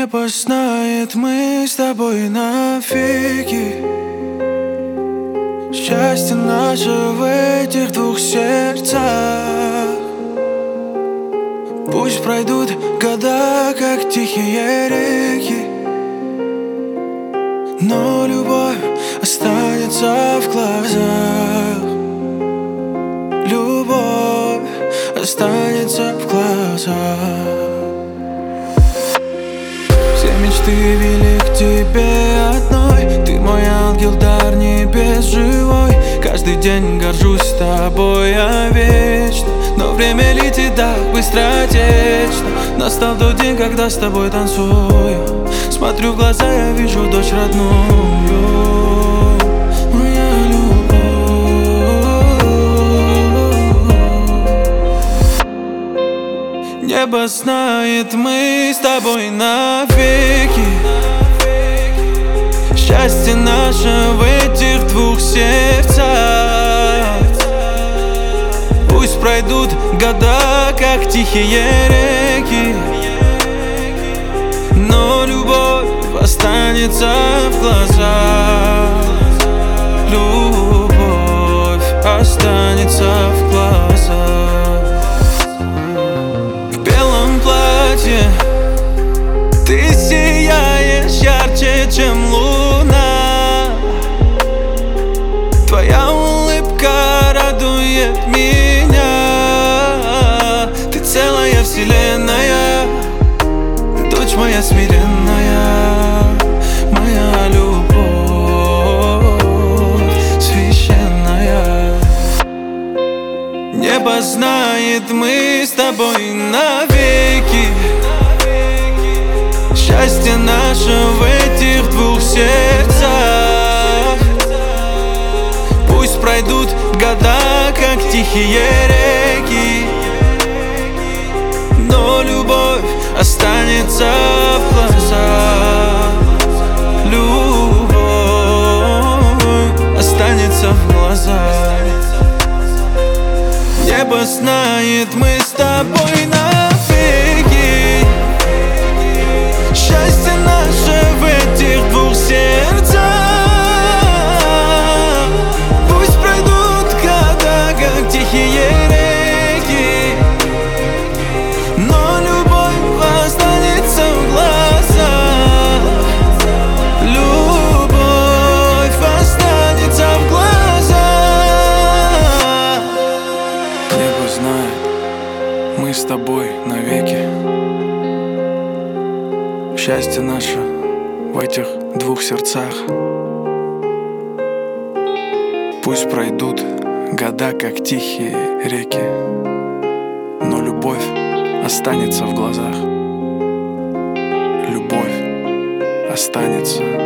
Небо знает, мы с тобой навеки. Счастье наше в этих двух сердцах. Пусть пройдут года, как тихие реки, но любовь останется в глазах. Любовь останется в глазах. Все мечты вели к тебе одной. Ты мой ангел, дар небес живой. Каждый день горжусь тобой, я вечно. Но время летит так быстротечно. Настал тот день, когда с тобой танцую. Смотрю в глаза, я вижу дочь родную. Моя любовь. Небо знает, мы с тобой навеки. Счастье наше в этих двух сердцах. Пусть пройдут года, как тихие реки, но любовь останется в глазах. Любовь останется в глазах. В белом платье ты сияешь ярче, чем луна. Твоя улыбка радует меня. Ты целая вселенная, дочь моя смиренная, моя любовь священная. Небо знает, мы с тобой навеки. Счастье наше в этих двух сердцах. Пусть пройдут года, как тихие реки, но любовь останется в глазах. Любовь останется в глазах. Небо знает, мы с тобой навеки. Счастье наше в этих двух сердцах. Пусть пройдут года, как тихие реки, но любовь останется в глазах. Любовь останется в глазах. Небо знает, мы с тобой навеки. Счастье наше в этих двух сердцах. Пусть пройдут года, как тихие реки, но любовь останется в глазах. Любовь останется